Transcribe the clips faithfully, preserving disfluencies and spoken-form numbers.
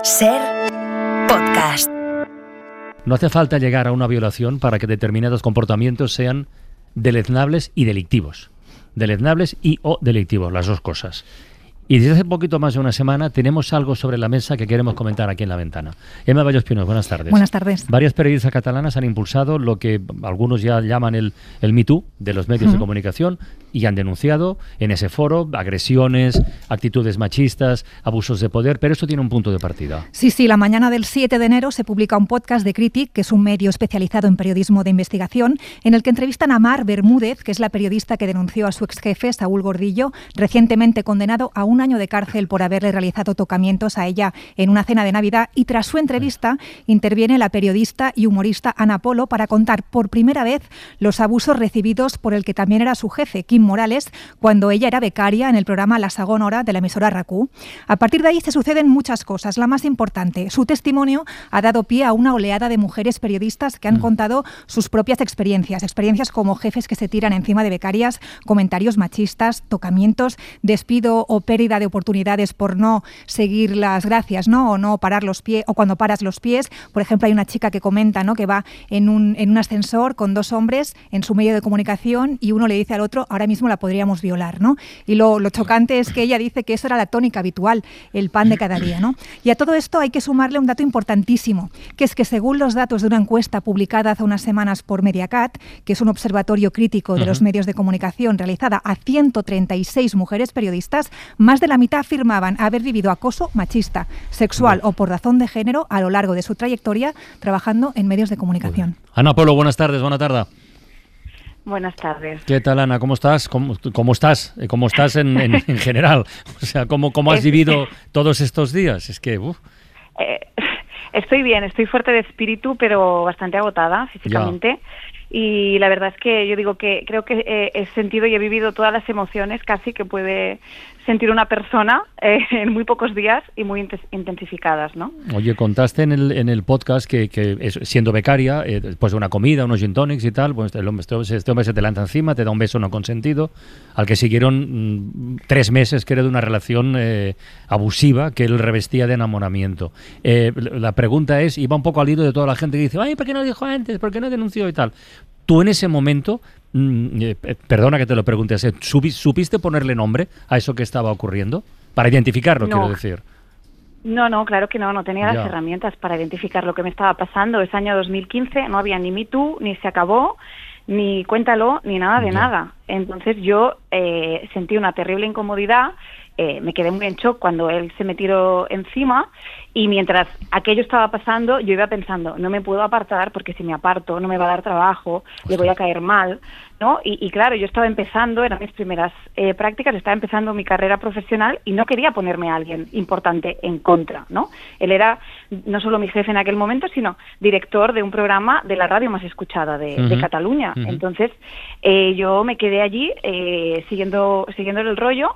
Ser Podcast. No hace falta llegar a una violación para que determinados comportamientos sean deleznables y delictivos. Deleznables y o delictivos, las dos cosas. Y desde hace poquito más de una semana tenemos algo sobre la mesa que queremos comentar aquí en La Ventana. Emma Vallospinos, buenas tardes. Buenas tardes. Varias periodistas catalanas han impulsado lo que algunos ya llaman el, el Me Too de los medios uh-huh. de comunicación y han denunciado en ese foro agresiones, actitudes machistas, abusos de poder, pero esto tiene un punto de partida. Sí, sí, la mañana del siete de enero se publica un podcast de Critic, que es un medio especializado en periodismo de investigación, en el que entrevistan a Mar Bermúdez, que es la periodista que denunció a su ex jefe, Saúl Gordillo, recientemente condenado a un año de cárcel por haberle realizado tocamientos a ella en una cena de Navidad, y tras su entrevista interviene la periodista y humorista Ana Polo para contar por primera vez los abusos recibidos por el que también era su jefe, Quim Morales, cuando ella era becaria en el programa La Segona Hora de la emisora RAC1. A partir de ahí se suceden muchas cosas. La más importante, su testimonio ha dado pie a una oleada de mujeres periodistas que han mm. contado sus propias experiencias, experiencias como jefes que se tiran encima de becarias, comentarios machistas, tocamientos, despido o pérdida de oportunidades por no seguir las gracias, ¿no? O no parar los pies, o cuando paras los pies. Por ejemplo, hay una chica que comenta, ¿no?, que va en un, en un ascensor con dos hombres en su medio de comunicación y uno le dice al otro, ahora mismo la podríamos violar, ¿no? Y lo, lo chocante es que ella dice que eso era la tónica habitual, el pan de cada día, ¿no? Y a todo esto hay que sumarle un dato importantísimo, que es que según los datos de una encuesta publicada hace unas semanas por Mediacat, que es un observatorio crítico de uh-huh. los medios de comunicación realizada a ciento treinta y seis mujeres periodistas, más de la mitad afirmaban haber vivido acoso machista, sexual uh-huh. o por razón de género a lo largo de su trayectoria trabajando en medios de comunicación. Uh-huh. Ana Polo, buenas tardes, buena tarde. Buenas tardes. ¿Qué tal, Ana? ¿Cómo estás? ¿Cómo, cómo estás? ¿Cómo estás en, en, en general? O sea, ¿cómo, cómo has vivido todos estos días? Es que... Uf. Eh, estoy bien, estoy fuerte de espíritu, pero bastante agotada físicamente. Ya. Y la verdad es que yo digo que creo que eh, he sentido y he vivido todas las emociones casi que puede sentir una persona eh, en muy pocos días y muy intensificadas, ¿no? Oye, contaste en el en el podcast que, que es, siendo becaria, eh, después de una comida, unos gin tonics y tal, pues el hombre, este hombre se te lanza encima, te da un beso no consentido, al que siguieron mm, tres meses que era de una relación eh, abusiva que él revestía de enamoramiento. Eh, la pregunta es, iba un poco al hilo de toda la gente que dice, ay, ¿por qué no lo dijo antes? ¿Por qué no denunció y tal? Tú en ese momento, mm, eh, perdona que te lo pregunte así, ¿supiste ponerle nombre a eso que estaba ocurriendo? Para identificarlo, no. quiero decir. No, no, claro que no, no tenía ya. las herramientas para identificar lo que me estaba pasando. Es año dos mil quince, no había ni Me Too, ni Se Acabó, ni Cuéntalo, ni nada de ya. nada. Entonces yo eh, sentí una terrible incomodidad, eh, me quedé muy en shock cuando él se me tiró encima, y mientras aquello estaba pasando, yo iba pensando, no me puedo apartar porque si me aparto no me va a dar trabajo, Ostras. le voy a caer mal, ¿no? Y, y claro, yo estaba empezando, eran mis primeras eh, prácticas, estaba empezando mi carrera profesional y no quería ponerme a alguien importante en contra, ¿no? Él era no solo mi jefe en aquel momento, sino director de un programa de la radio más escuchada de, uh-huh. de Cataluña. Uh-huh. Entonces, eh, yo me quedé allí eh, siguiendo, siguiendo el rollo.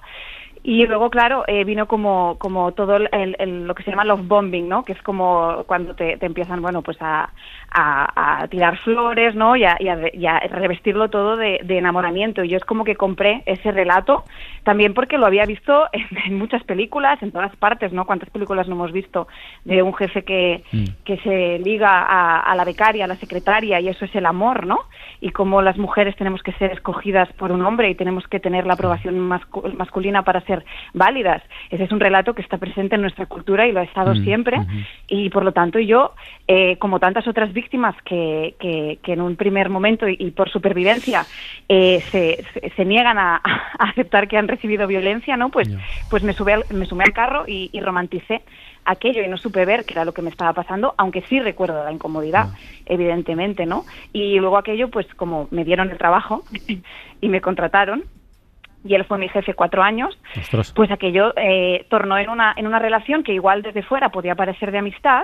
Y luego, claro, eh, vino como como todo el, el, lo que se llama love bombing, ¿no? Que es como cuando te, te empiezan, bueno, pues a, a, a tirar flores, ¿no? Y a, y a, y a revestirlo todo de, de enamoramiento. Y yo es como que compré ese relato, también porque lo había visto en, en muchas películas, en todas partes, ¿no? ¿Cuántas películas no hemos visto de un jefe que, mm. que se liga a, a la becaria, a la secretaria, y eso es el amor, ¿no? Y cómo las mujeres tenemos que ser escogidas por un hombre y tenemos que tener la aprobación mascu- masculina para ser válidas. Ese es un relato que está presente en nuestra cultura y lo ha estado mm, siempre, uh-huh. y por lo tanto yo, eh, como tantas otras víctimas que, que, que en un primer momento y, y por supervivencia eh, se, se, se niegan a, a aceptar que han recibido violencia, ¿no? Pues, yeah. pues me, sube al, me sumé al carro y, y romanticé aquello y no supe ver qué era lo que me estaba pasando, aunque sí recuerdo la incomodidad, no. evidentemente, ¿no? Y luego aquello, pues como me dieron el trabajo y me contrataron, y él fue mi jefe cuatro años, Ostras. pues aquello eh, tornó en una en una relación que igual desde fuera podía parecer de amistad,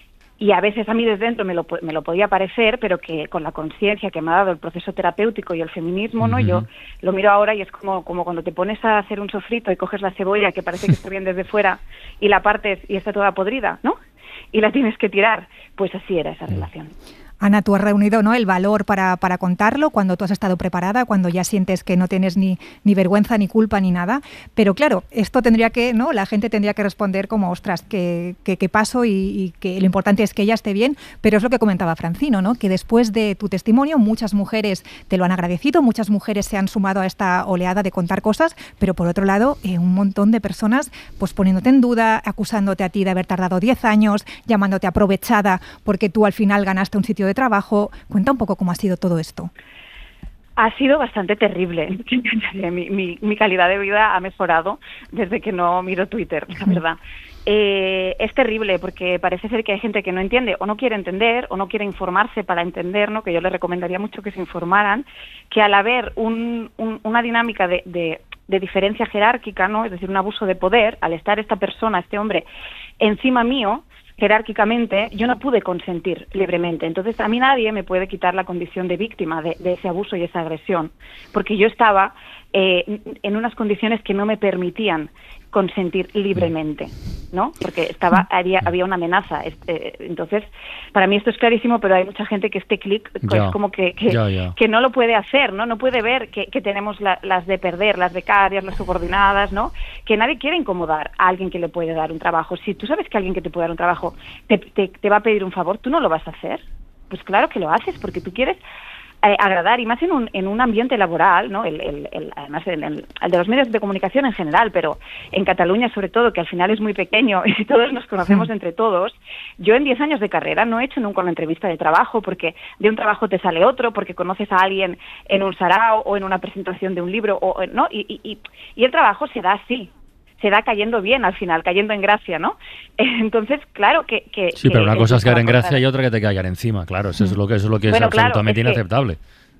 y a veces a mí desde dentro me lo, me lo podía parecer, pero que con la conciencia que me ha dado el proceso terapéutico y el feminismo, uh-huh. ¿no? Yo lo miro ahora y es como, como cuando te pones a hacer un sofrito y coges la cebolla que parece que está bien desde fuera y la partes y está toda podrida, ¿no? Y la tienes que tirar. Pues así era esa uh-huh. relación. Ana, tú has reunido, ¿no?, el valor para, para contarlo cuando tú has estado preparada, cuando ya sientes que no tienes ni, ni vergüenza, ni culpa, ni nada. Pero claro, esto tendría que, ¿no?, la gente tendría que responder como, ostras, ¿qué, qué, qué paso? Y, y que lo importante es que ella esté bien. Pero es lo que comentaba Francino, ¿no?, que después de tu testimonio muchas mujeres te lo han agradecido, muchas mujeres se han sumado a esta oleada de contar cosas, pero por otro lado, eh, un montón de personas pues poniéndote en duda, acusándote a ti de haber tardado diez años, llamándote aprovechada porque tú al final ganaste un sitio de trabajo. Cuenta un poco cómo ha sido todo esto. Ha sido bastante terrible. mi, mi, mi calidad de vida ha mejorado desde que no miro Twitter, la verdad. Eh, es terrible porque parece ser que hay gente que no entiende o no quiere entender o no quiere informarse para entender, ¿no?, que yo les recomendaría mucho que se informaran, que al haber un, un, una dinámica de, de, de diferencia jerárquica, ¿no?, es decir, un abuso de poder, al estar esta persona, este hombre, encima mío, jerárquicamente, yo no pude consentir libremente. Entonces, a mí nadie me puede quitar la condición de víctima de, de ese abuso y esa agresión, porque yo estaba eh, en unas condiciones que no me permitían consentir libremente, ¿no? Porque estaba había, había una amenaza. Este, entonces, para mí esto es clarísimo, pero hay mucha gente que este clic pues, es como que, que, ya, ya. que no lo puede hacer, ¿no? No puede ver que, que tenemos la, las de perder, las becarias, las subordinadas, ¿no? Que nadie quiere incomodar a alguien que le puede dar un trabajo. Si tú sabes que alguien que te puede dar un trabajo te, te, te va a pedir un favor, ¿tú no lo vas a hacer? Pues claro que lo haces, porque tú quieres Eh, agradar, y más en un, en un ambiente laboral, ¿no? El, el, el, además el, el, el de los medios de comunicación en general, pero en Cataluña sobre todo, que al final es muy pequeño y todos nos conocemos entre todos. Yo en diez años de carrera no he hecho nunca una entrevista de trabajo, porque de un trabajo te sale otro, porque conoces a alguien en un sarao o en una presentación de un libro, o ¿no? y, y, y el trabajo se da así. Se da cayendo bien al final, cayendo en gracia, ¿no? Entonces, claro que... que sí, pero que una cosa es caer en gracia contar. y otra que te caigan encima, claro. Eso es lo que, eso es, lo que bueno, es absolutamente claro, es inaceptable.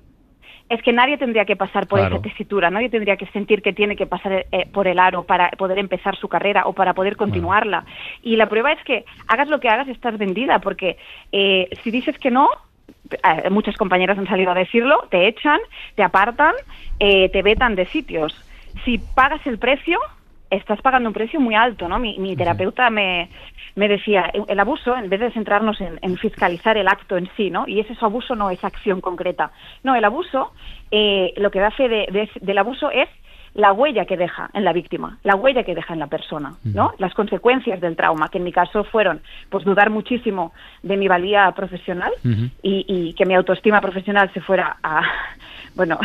Que, es que nadie tendría que pasar por claro. esa tesitura, nadie tendría que sentir que tiene que pasar eh, por el aro para poder empezar su carrera o para poder continuarla. Bueno. Y la prueba es que hagas lo que hagas, estás vendida, porque eh, si dices que no, eh, muchas compañeras han salido a decirlo, te echan, te apartan, eh, te vetan de sitios. Si pagas el precio, estás pagando un precio muy alto, ¿no? Mi, mi terapeuta me, me decía, el abuso, en vez de centrarnos en, en fiscalizar el acto en sí, ¿no? Y ese abuso no es acción concreta. No, el abuso, eh, lo que da fe de, de, del abuso es la huella que deja en la víctima, la huella que deja en la persona, ¿no? Las consecuencias del trauma, que en mi caso fueron, pues, dudar muchísimo de mi valía profesional uh-huh. y, y que mi autoestima profesional se fuera a, bueno,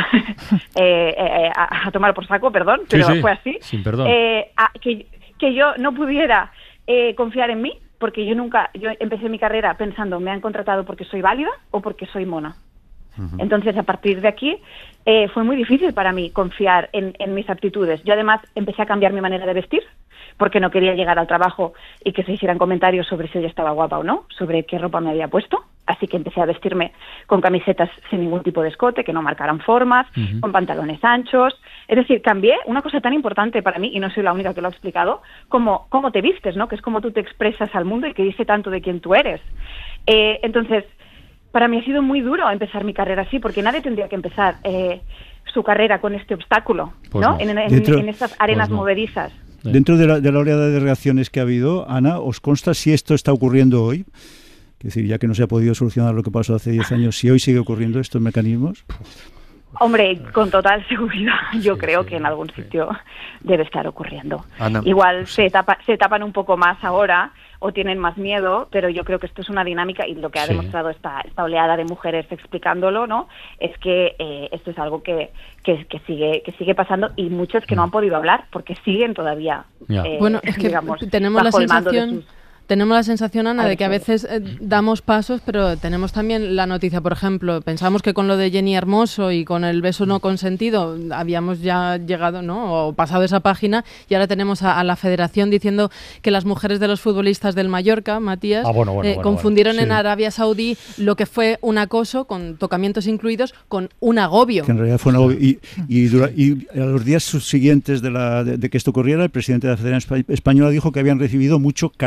eh, eh, a, a tomar por saco, perdón, pero sí, sí. fue así. Sin perdón. Eh, a, que, que yo no pudiera eh, confiar en mí, porque yo nunca, yo empecé mi carrera pensando, me han contratado porque soy válida o porque soy mona. Entonces, a partir de aquí, eh, fue muy difícil para mí confiar en, en mis aptitudes. Yo, además, empecé a cambiar mi manera de vestir, porque no quería llegar al trabajo y que se hicieran comentarios sobre si yo estaba guapa o no, sobre qué ropa me había puesto. Así que empecé a vestirme con camisetas sin ningún tipo de escote, que no marcaran formas, uh-huh. con pantalones anchos. Es decir, cambié una cosa tan importante para mí, y no soy la única que lo ha explicado, como cómo te vistes, ¿no? Que es cómo tú te expresas al mundo y que dice tanto de quién tú eres. Eh, entonces... Para mí ha sido muy duro empezar mi carrera así, porque nadie tendría que empezar eh, su carrera con este obstáculo, pues ¿no? No. En, en, Dentro, en estas arenas pues no. movedizas. Dentro de la, de la oleada de reacciones que ha habido, Ana, ¿os consta si esto está ocurriendo hoy? Es decir, ya que no se ha podido solucionar lo que pasó hace diez años, si hoy sigue ocurriendo estos mecanismos. Hombre, con total seguridad, yo sí, creo sí, que en algún sí. sitio debe estar ocurriendo. Ana, Igual sí. se, tapa, se tapan un poco más ahora o tienen más miedo, pero yo creo que esto es una dinámica, y lo que ha sí. demostrado esta, esta oleada de mujeres explicándolo, ¿no? Es que eh, esto es algo que, que, que sigue que sigue pasando, y muchos que no han podido hablar porque siguen todavía eh, bueno, es que digamos, tenemos la sensación Tenemos la sensación, Ana, de que a veces eh, damos pasos, pero tenemos también la noticia, por ejemplo, pensamos que con lo de Jenny Hermoso y con el beso no consentido habíamos ya llegado, ¿no?, o pasado esa página, y ahora tenemos a, a la Federación diciendo que las mujeres de los futbolistas del Mallorca, Matías, ah, bueno, bueno, eh, bueno, confundieron bueno. en Sí. Arabia Saudí lo que fue un acoso, con tocamientos incluidos, con un agobio. Que en realidad fue un agobio. Y, y, dura, y a los días siguientes de, la, de, de que esto ocurriera, el presidente de la Federación Española dijo que habían recibido mucho cariño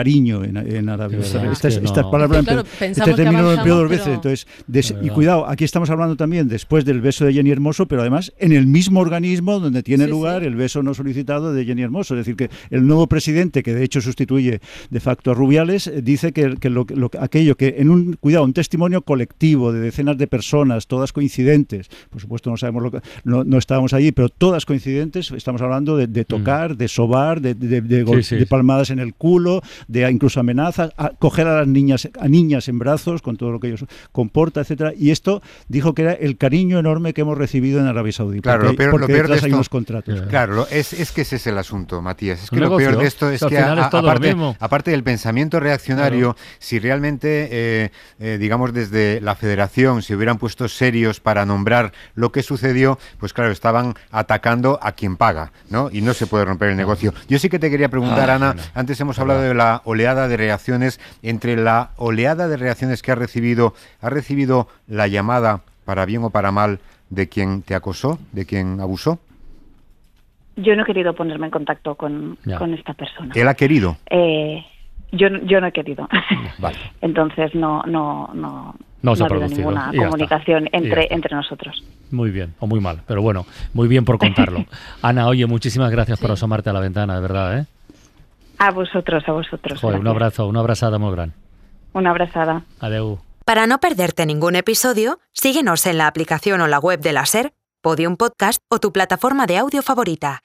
en, en Arabia. Sí, esta, esta, esta, no, esta no. palabra claro, este término lo empleo dos veces. Pero... Entonces, des, y cuidado, aquí estamos hablando también después del beso de Jenny Hermoso, pero además en el mismo organismo donde tiene sí, lugar sí. el beso no solicitado de Jenny Hermoso. Es decir, que el nuevo presidente, que de hecho sustituye de facto a Rubiales, dice que, que, lo, lo, aquello que en un, cuidado, un testimonio colectivo de decenas de personas, todas coincidentes, por supuesto no sabemos lo que, no, no estábamos allí, pero todas coincidentes, estamos hablando de, de tocar, mm. de sobar, de, de, de, de, sí, sí. de palmadas en el culo, de incluso amenazas, a coger a las niñas, a niñas en brazos, con todo lo que ello comporta, etcétera. Y esto dijo que era el cariño enorme que hemos recibido en Arabia Saudí. Claro, porque, lo peor, porque lo peor de esto, hay unos contratos. Yeah. Claro, lo, es, es que ese es el asunto, Matías. Es que Un lo negocio, peor de esto es o sea, que, a, es todo aparte, lo aparte del pensamiento reaccionario, claro. si realmente, eh, eh, digamos, desde la Federación se hubieran puesto serios para nombrar lo que sucedió, pues claro, estaban atacando a quien paga, ¿no? Y no se puede romper el negocio. Yo sí que te quería preguntar, ah, Ana, bueno. antes hemos hablado de la oleada de reacciones. Entre la oleada de reacciones que ha recibido, ¿ha recibido la llamada, para bien o para mal, de quien te acosó, de quien abusó? Yo no he querido ponerme en contacto con, con esta persona. ¿Él ha querido? Eh, yo, yo no he querido. Vale. Entonces no, no, no, no, no ha habido ninguna comunicación entre, entre nosotros. Muy bien, o muy mal, pero bueno, muy bien por contarlo. Ana, oye, muchísimas gracias sí. por asomarte a la ventana, de verdad, ¿eh? A vosotros, a vosotros. Joder, un abrazo, una abrazada muy grande. Una abrazada. Adeu. Para no perderte ningún episodio, síguenos en la aplicación o la web de la SER, Podium Podcast o tu plataforma de audio favorita.